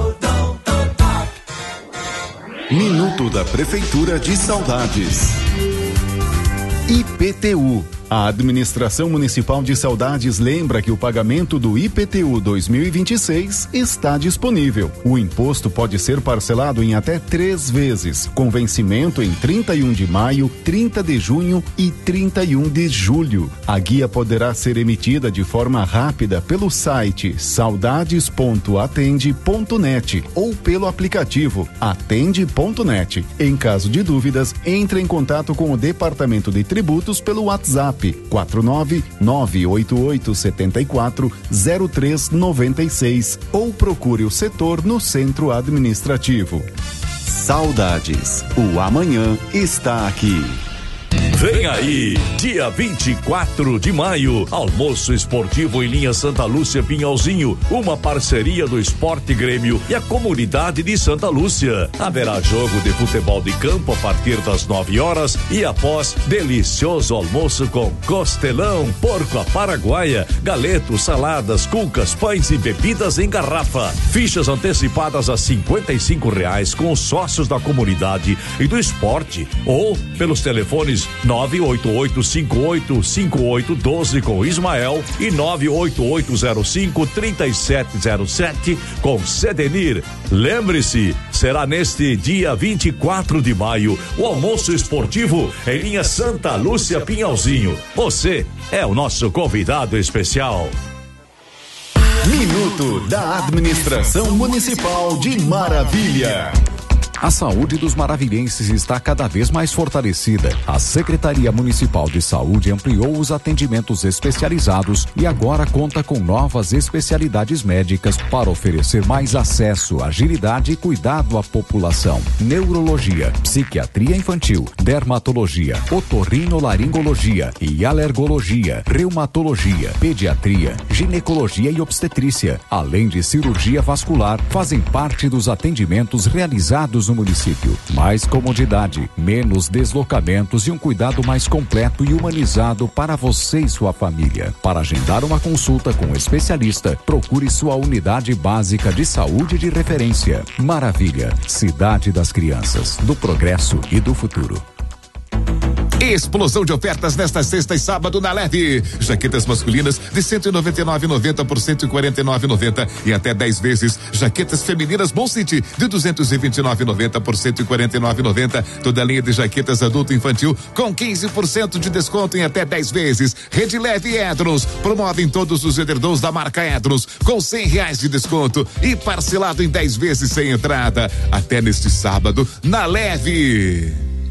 Minuto da Prefeitura de Saudades. I P T U. A Administração Municipal de Saudades lembra que o pagamento do I P T U dois mil e vinte e seis está disponível. O imposto pode ser parcelado em até três vezes, com vencimento em trinta e um de maio, trinta de junho e trinta e um de julho. A guia poderá ser emitida de forma rápida pelo site saudades ponto atende ponto net ou pelo aplicativo atende ponto net. Em caso de dúvidas, entre em contato com o Departamento de Tributos pelo WhatsApp quatro nove nove oito oito sete quatro zero três nove seis ou procure o setor no centro administrativo. Saudades, o amanhã está aqui. Vem aí, dia vinte e quatro de maio, almoço esportivo em linha Santa Lúcia Pinhalzinho, uma parceria do Esporte Grêmio e a comunidade de Santa Lúcia. Haverá jogo de futebol de campo a partir das nove horas e após, delicioso almoço com costelão, porco à paraguaia, galetos, saladas, cucas, pães e bebidas em garrafa. Fichas antecipadas a cinquenta e cinco reais com os sócios da comunidade e do esporte ou pelos telefones nove oito oito cinco oito cinco oito um dois com Ismael e nove oito oito zero cinco três sete zero sete com Sedenir. Lembre-se, será neste dia vinte e quatro de maio o almoço esportivo em linha Santa Lúcia Pinhalzinho. Você é o nosso convidado especial. Minuto da Administração Municipal de Maravilha. A saúde dos maravilhenses está cada vez mais fortalecida. A Secretaria Municipal de Saúde ampliou os atendimentos especializados e agora conta com novas especialidades médicas para oferecer mais acesso, agilidade e cuidado à população. Neurologia, psiquiatria infantil, dermatologia, otorrinolaringologia e alergologia, reumatologia, pediatria, ginecologia e obstetrícia, além de cirurgia vascular, fazem parte dos atendimentos realizados no município. Mais comodidade, menos deslocamentos e um cuidado mais completo e humanizado para você e sua família. Para agendar uma consulta com um especialista, procure sua unidade básica de saúde de referência. Maravilha, cidade das crianças, do progresso e do futuro. Explosão de ofertas nesta sexta e sábado na Leve. Jaquetas masculinas de cento e noventa e nove reais e noventa centavos por cento e quarenta e nove reais e noventa centavos e até dez vezes. Jaquetas femininas Bom City de duzentos e vinte e nove reais e noventa centavos por cento e quarenta e nove reais e noventa centavos. Toda a linha de jaquetas adulto e infantil com quinze por cento de desconto em até dez vezes. Rede Leve Edrons promovem todos os edredons da marca Edrons com cem reais de desconto e parcelado em dez vezes sem entrada. Até neste sábado na Leve.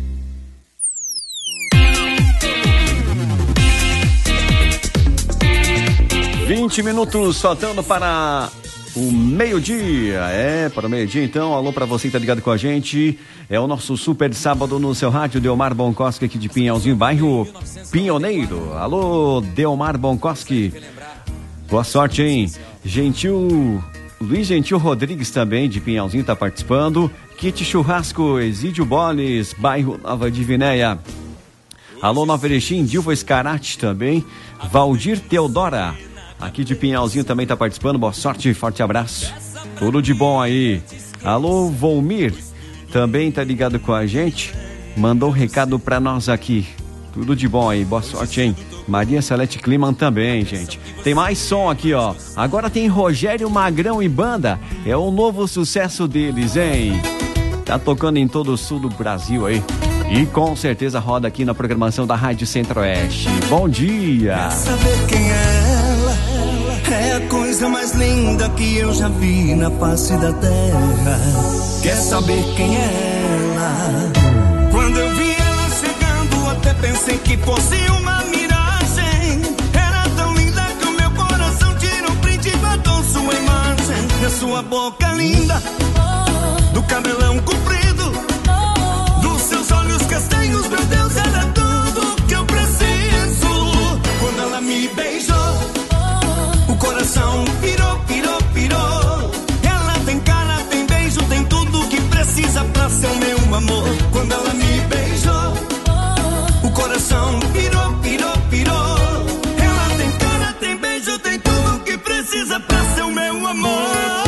vinte minutos faltando para o meio-dia. É, para o meio-dia então. Alô para você que tá ligado com a gente. É o nosso super sábado no seu rádio. Delmar Bonkoski aqui de Pinhalzinho, bairro Pioneiro. Alô, Delmar Bonkoski. Boa sorte, hein? Gentil, Luiz Gentil Rodrigues também de Pinhalzinho tá participando. Kit Churrasco, Exídio Boles, bairro Nova Divinéia. Alô, Nova Erechim, Dilva Escarate também. Valdir Teodora, aqui de Pinhalzinho também tá participando. Boa sorte, forte abraço. Tudo de bom aí. Alô, Volmir, também tá ligado com a gente. Mandou um recado pra nós aqui. Tudo de bom aí, boa sorte, hein? Maria Salete Kliman também, gente. Tem mais som aqui, ó. Agora tem Rogério Magrão e Banda. É o novo sucesso deles, hein? Tá tocando em todo o sul do Brasil aí. E com certeza roda aqui na programação da Rádio Centro-Oeste. Bom dia! Quer saber quem é ela? É a coisa mais linda que eu já vi na face da terra. Quer saber quem é ela? Quando eu vi ela chegando, até pensei que fosse uma miragem. Era tão linda que o meu coração tirou um print e botou sua imagem. Da sua boca linda, do cabelão comprido, dos seus olhos castanhos, meu Deus, era tudo que eu preciso. Quando ela me beijou, o coração pirou, pirou, pirou. Ela tem cara, tem beijo, tem tudo que precisa pra ser o meu amor. Quando ela me beijou, o coração pirou, pirou, pirou. Ela tem cara, tem beijo, tem tudo que precisa pra ser o meu amor.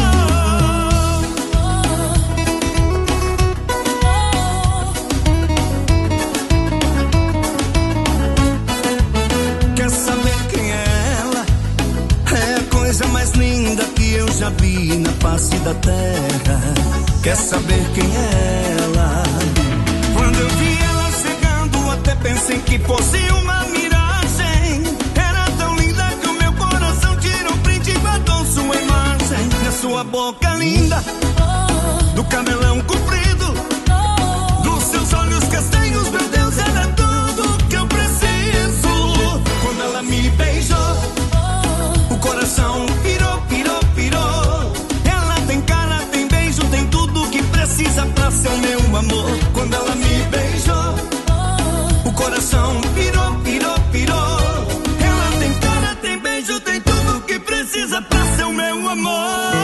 Mais linda que eu já vi na face da terra. Quer saber quem é ela? Quando eu vi ela chegando, até pensei que fosse uma miragem. Era tão linda que o meu coração tirou um print e guardou sua imagem. Na sua boca linda, do cabelão comprido, dos seus olhos castanhos, meu Deus, era tudo que eu preciso. Quando ela me beijou, o coração pirou, pirou, pirou. Ela tem cara, tem beijo, tem tudo que precisa pra ser o meu amor. Quando ela me beijou, o coração pirou, pirou, pirou. Ela tem cara, tem beijo, tem tudo que precisa pra ser o meu amor.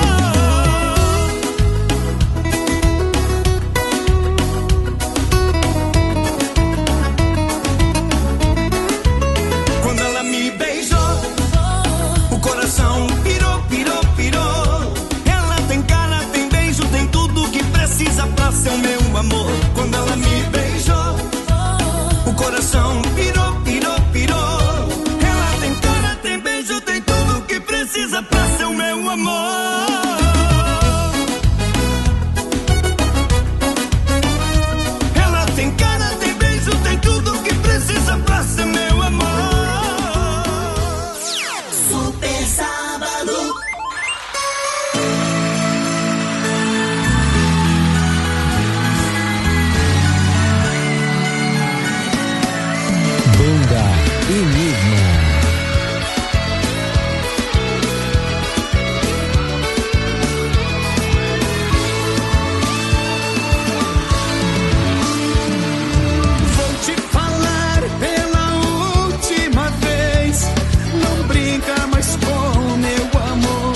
Ser o meu amor. Quando ela me beijou, o coração pirou, pirou, pirou. Ela tem cara, tem beijo, tem tudo que precisa pra ser o meu amor. Ela tem cara, tem beijo, tem tudo que precisa pra ser meu amor. Super Sábado. Enigma. Vou te falar pela última vez, não brinca mais com meu amor.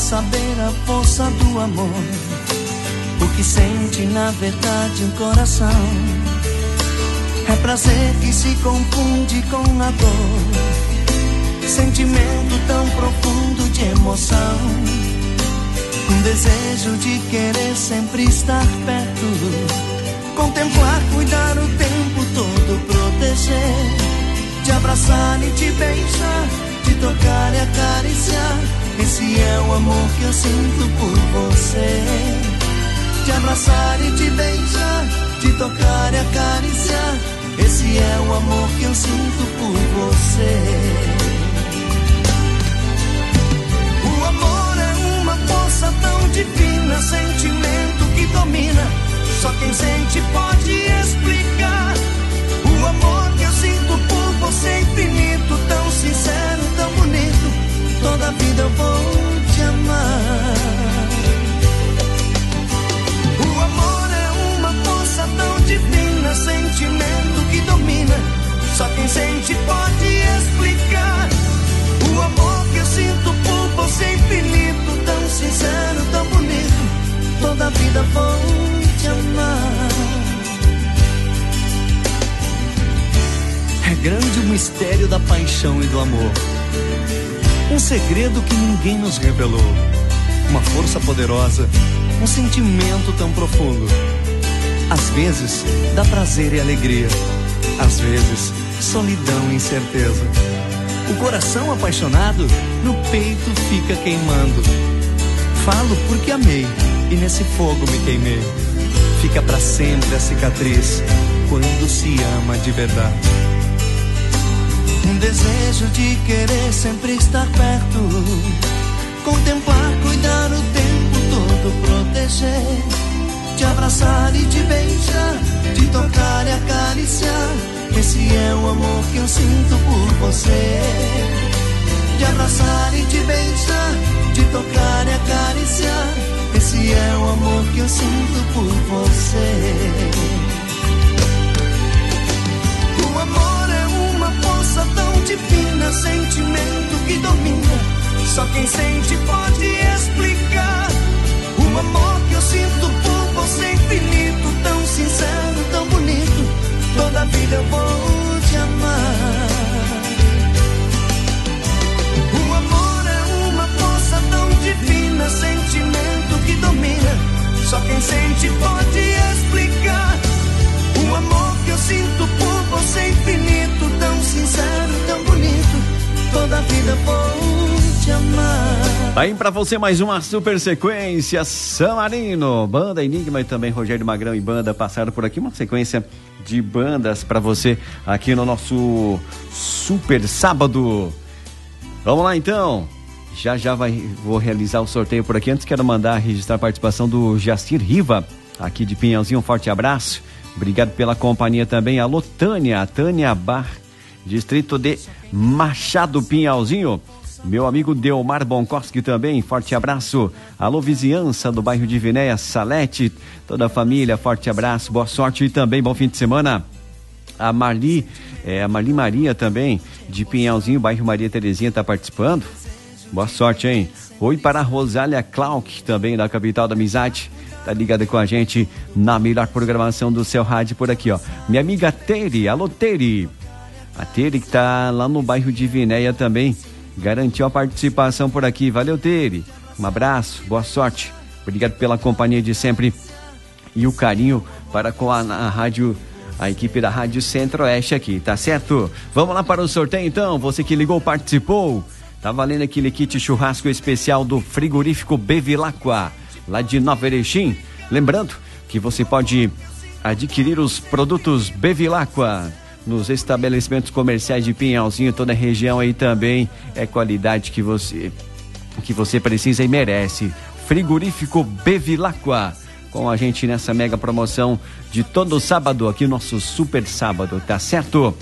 saber a força do amor, o que sente na verdade um coração. É prazer que se confunde com a dor, sentimento tão profundo de emoção, um desejo de querer sempre estar perto, contemplar, cuidar o tempo todo, proteger, te abraçar e te beijar, te tocar e acariciar. Esse é o amor que eu sinto por você. Te abraçar e te beijar, te tocar e acariciar. Esse é o amor que eu sinto por você. O amor é uma força tão divina, sentimento que domina. Só quem sente pode explicar. O amor que eu sinto por você é infinito, tão sincero, tão bonito. Toda a vida eu vou te amar. O amor é uma força tão divina, sentimento que domina. Só quem sente pode explicar. O amor que eu sinto por você é infinito, tão sincero, tão bonito. Toda a vida vou te amar. É grande o mistério da paixão e do amor, um segredo que ninguém nos revelou, uma força poderosa, um sentimento tão profundo. Às vezes dá prazer e alegria, às vezes solidão e incerteza. O coração apaixonado no peito fica queimando. Falo porque amei e nesse fogo me queimei. Fica pra sempre a cicatriz quando se ama de verdade. Um desejo de querer sempre estar perto, contemplar, cuidar o tempo todo, proteger, te abraçar e te beijar, te tocar e acariciar. Esse é o amor que eu sinto por você. Te abraçar e te beijar, te tocar e acariciar. Esse é o amor que eu sinto por você. O amor é uma força tão divina, sentimento que domina. Só quem sente pode explicar. O amor que eu sinto por você é infinito, tão sincero, tão bonito. Toda a vida eu vou te amar. O amor é uma força tão divina, sentimento que domina. Só quem sente pode explicar. O amor que eu sinto por você é infinito, tão sincero, tão bonito. Toda a vida vou te amar. Tá aí pra você mais uma super sequência. Samarino, Banda Enigma e também Rogério Magrão e Banda passaram por aqui. Uma sequência de bandas pra você aqui no nosso super sábado. Vamos lá então. Já já vai, vou realizar o sorteio por aqui. Antes quero mandar registrar a participação do Jacir Riva, aqui de Pinhalzinho. Um forte abraço. Obrigado pela companhia também. Alô, Tânia, Tânia Bar, distrito de Machado, Pinhalzinho. Meu amigo Delmar Bonkoski também, forte abraço. Alô, vizinhança do bairro de Vinéia, Salete, toda a família, forte abraço, boa sorte e também bom fim de semana. A Marli, é, a Marli Maria também, de Pinhalzinho, bairro Maria Terezinha, está participando. Boa sorte, hein? Oi para a Rosália Clark, também da capital da amizade. Tá ligada com a gente na melhor programação do seu rádio por aqui, ó. Minha amiga Tere, alô Tere. A Tere que tá lá no bairro de Vinéia também, garantiu a participação por aqui. Valeu, Tere. Um abraço, boa sorte. Obrigado pela companhia de sempre e o carinho para com a, a rádio, a equipe da Rádio Centro-Oeste aqui, tá certo? Vamos lá para o sorteio então. Você que ligou, participou. Tá valendo aquele kit churrasco especial do frigorífico Bevilacqua, lá de Nova Erechim. Lembrando que você pode adquirir os produtos Bevilacqua nos estabelecimentos comerciais de Pinhalzinho, toda a região aí também. É qualidade que você, que você precisa e merece. Frigorífico Bevilacqua, com a gente nessa mega promoção de todo sábado, aqui nosso super sábado, tá certo?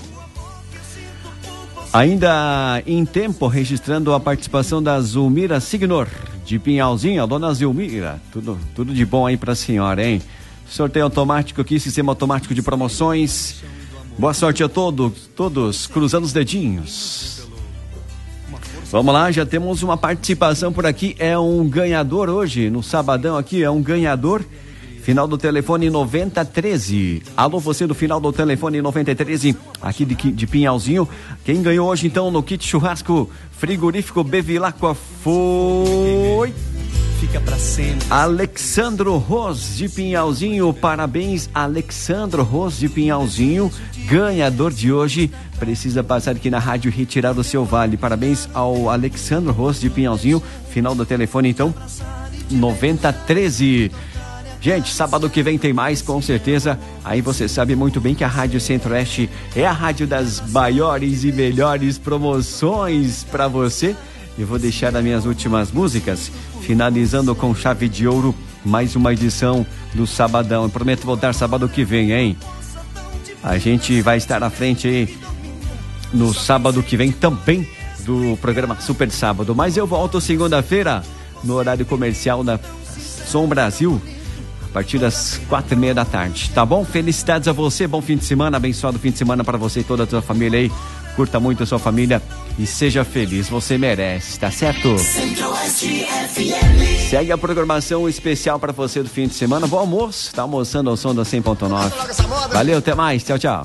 Ainda em tempo, registrando a participação da Zulmira Signor, de Pinhalzinho. A dona Zulmira, tudo, tudo de bom aí pra senhora, hein? Sorteio automático aqui, sistema automático de promoções. Boa sorte a todos, todos cruzando os dedinhos. Vamos lá, já temos uma participação por aqui, é um ganhador hoje, no sabadão aqui, é um ganhador, final do telefone noventa treze. Alô, você do final do telefone noventa treze, aqui de, de Pinhalzinho. Quem ganhou hoje então no kit churrasco frigorífico Bevilacqua foi... Fica pra sempre. Alexandro Ros de Pinhalzinho, parabéns Alexandro Ros de Pinhalzinho, ganhador de hoje, precisa passar aqui na rádio e retirar o seu vale. Parabéns ao Alexandro Ros de Pinhalzinho, final do telefone então noventa treze. Gente, sábado que vem tem mais, com certeza. Aí você sabe muito bem que a Rádio Centro-Oeste é a rádio das maiores e melhores promoções para você. Eu vou deixar as minhas últimas músicas, finalizando com chave de ouro, mais uma edição do Sabadão. Eu prometo voltar sábado que vem, hein? A gente vai estar à frente aí no sábado que vem também do programa Super Sábado. Mas eu volto segunda-feira no horário comercial da Som Brasil, a partir das quatro e meia da tarde, tá bom? Felicidades a você, bom fim de semana, abençoado fim de semana para você e toda a sua família aí. Curta muito a sua família e seja feliz, você merece, tá certo? Centro-Oeste F M. Segue a programação especial para você do fim de semana. Bom almoço, tá almoçando ao som da cem ponto nove. Valeu, até mais, tchau, tchau.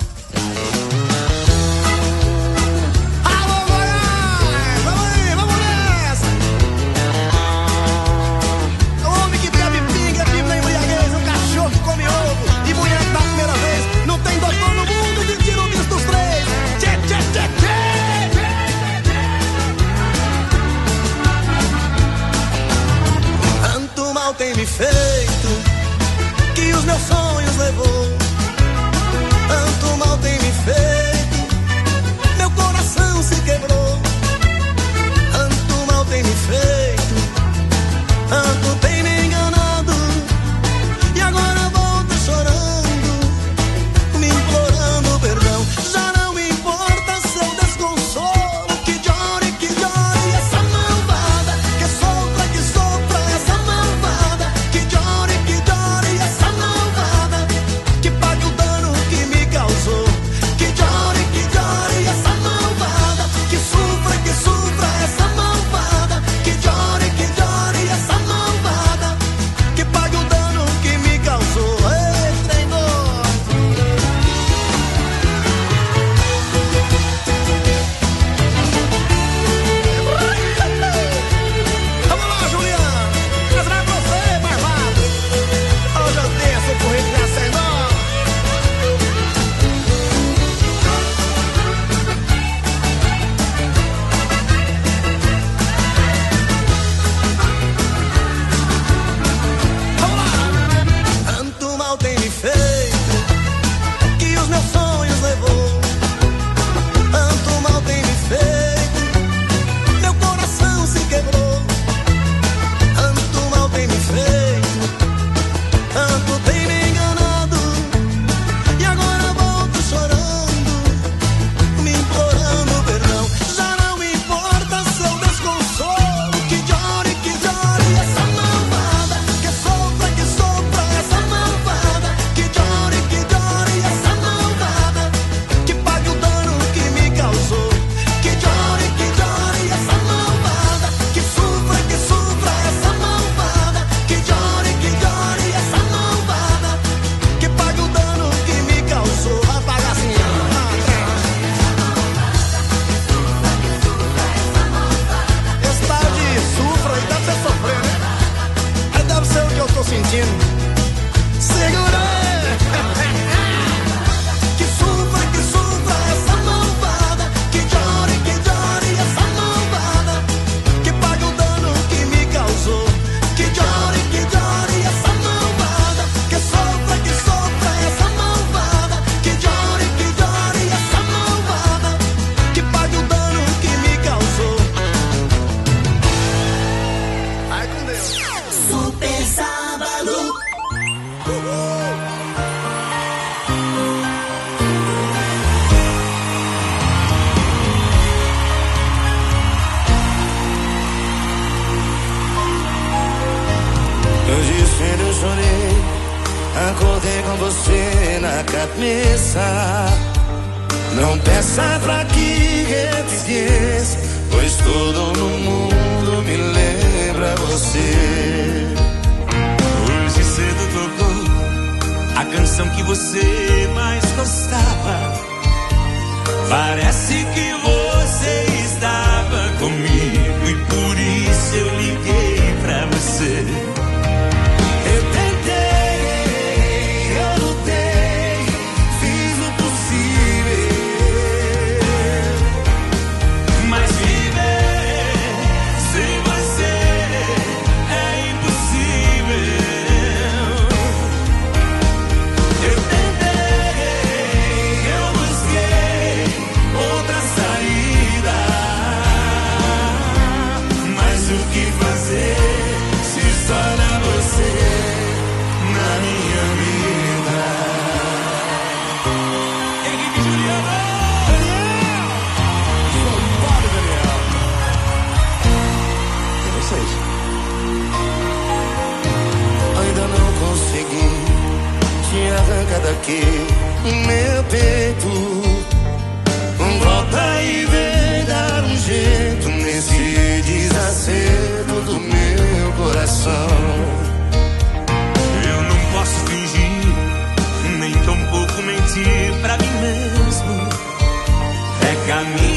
Tem me feito que os meus sonhos levou. Tanto mal tem me feito, meu coração se quebrou. Tanto mal tem me feito, tanto tem me enganado. E agora volta chorando, me implorando perdão. Já não me importa seu desconsolo, que chore, que chore essa malvada, que sopra, que sopra essa malvada. Que chore, que chore essa malvada, que pague o dano que me causou. Que chore, que chore essa malvada, que sofra, que sofra essa malvada. Que chore, que chore essa malvada, que pague o dano que me causou. Ei, treinou. Vamos lá, Juliano, mas vai pra você, barbado. Hoje eu tenho esse currículo nessa enorme. Vamos lá. Tanto mal tem me feito que os meus sonhos levou. Tanto mal tem me feito, meu coração se quebrou. Tanto mal tem me feito, tanto tem me enganado. E agora volto chorando, me implorando perdão. Já não me importa seu desconsolo, que chore, que chore essa malvada, que sopra, que sopra essa malvada. Que chore, que chore essa malvada, que pague o dano que me causou. Que chore, que chore essa malvada, que sofra, que sofra essa malvada. Que chore, que chore essa malvada, que pague o dano que me causou. Vai pagar assim, esse tal de sufra aí deve ser sofrer, né? Aí deve ser o que eu tô sentindo. Segura aí. Que sofra, que sofra essa malvada, que chore, que chore essa malvada, que pague o dano que me causou. Que chore, que chore essa malvada, que sofra, que sofra essa malvada. Que chore, que chore essa malvada, que pague o dano que me causou. Vai com Deus. Super Sábado. Hoje cedo eu chorei, acordei com você na cabeça. Não peça pra que eu te esqueça, pois tudo no mundo me lembra você. Hoje cedo tocou a canção que você mais gostava. Parece que você estava comigo e por isso eu liguei pra você. Eu tentei, eu lutei, fiz o possível, mas viver sem você é impossível. Eu tentei, eu busquei outra saída, mas o que fazer se só era você na minha vida? Equipe Juliana, Daniel, soldado Daniel, e vocês? Ainda não consegui te arrancar daqui do meu peito. Volta e vem dar um jeito nesse desacerto do meu coração. Eu não posso fingir, nem tampouco mentir pra mim mesmo. É caminho